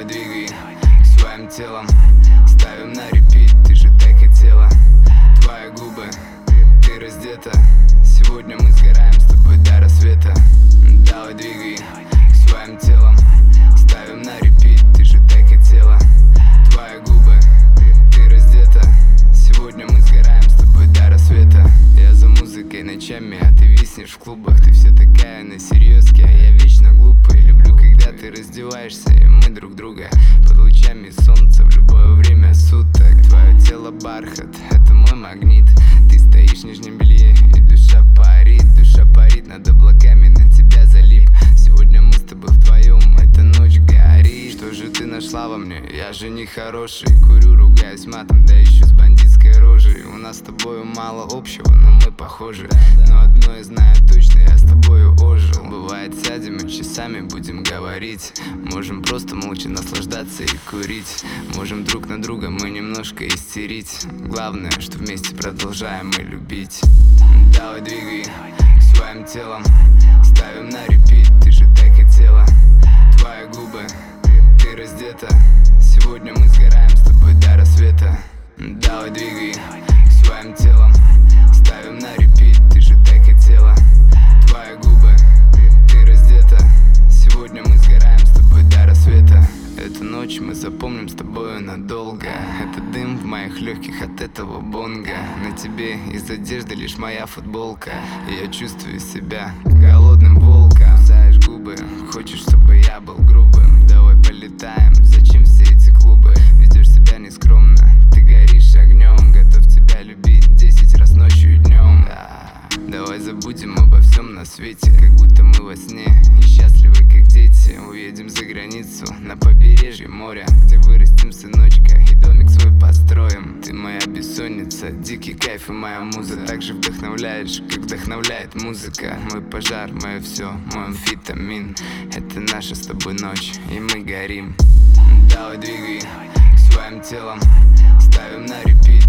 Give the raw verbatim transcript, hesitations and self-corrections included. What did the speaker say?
Давай двигай своим телом, ставим на репит, ты же так хотела. Твои губы, ты раздета, сегодня мы сгораем с тобой до рассвета. Давай двигай своим телом, ставим на репит, ты же так хотела. Твои губы, ты раздета, сегодня мы сгораем с тобой до рассвета. Я за музыкой ночами, а ты виснешь в клубах. Ты все такая на серьезке, а я вечно глупый. Люблю, когда ты раздеваешься, и мы друг друга под лучами солнца в любое время суток. Твое тело бархат, это мой магнит. Ты стоишь в нижнем белье, и душа парит. Душа парит над облаками, на тебя залип. Сегодня мы с тобой вдвоем, эта ночь горит. Что же ты нашла во мне? Я же не хороший. Курю, ругаюсь матом, да еще с бандитской рожей. У нас с тобою мало общего, но мы похожи. Но одно я знаю точно, я с тобою ожил. Бывает, сядем и часами будем говорить. Можем просто молча наслаждаться и курить. Можем друг на друга мы немножко истерить. Главное, что вместе продолжаем мы любить. Давай двигай своим телом, ставим на репит, ты же так хотела. Твои губы, ты раздета, сегодня мы сгораем с тобой до рассвета. Давай двигай своим телом, ставим на репит, ты же так хотела. Твои губы, ты раздета, сегодня мы сгораем с тобой до рассвета. Эту ночь мы запомним с тобою надолго. Это дым в моих легких от этого бонга. На тебе из одежды лишь моя футболка, и я чувствую себя голодным волком. Кусаешь губы, хочешь, чтобы я был грубым. Давай полетаем, зачем все эти клубы? Ведешь себя нескромно, ты горишь огнем. Готов тебя любить десять раз ночью и днем. Да. Давай забудем обо всем на свете, как будто мы во сне и счастливы, как дети. Уедем за границу, на побережье моря, где вырастим сыночка и домик свой построим. Ты моя бессонница, дикий кайф и моя муза. Так же вдохновляешь, как вдохновляет музыка. Мой пожар, мое все, мой амфетамин. Это наша с тобой ночь, и мы горим. Давай двигай своим телом, ставим на репит,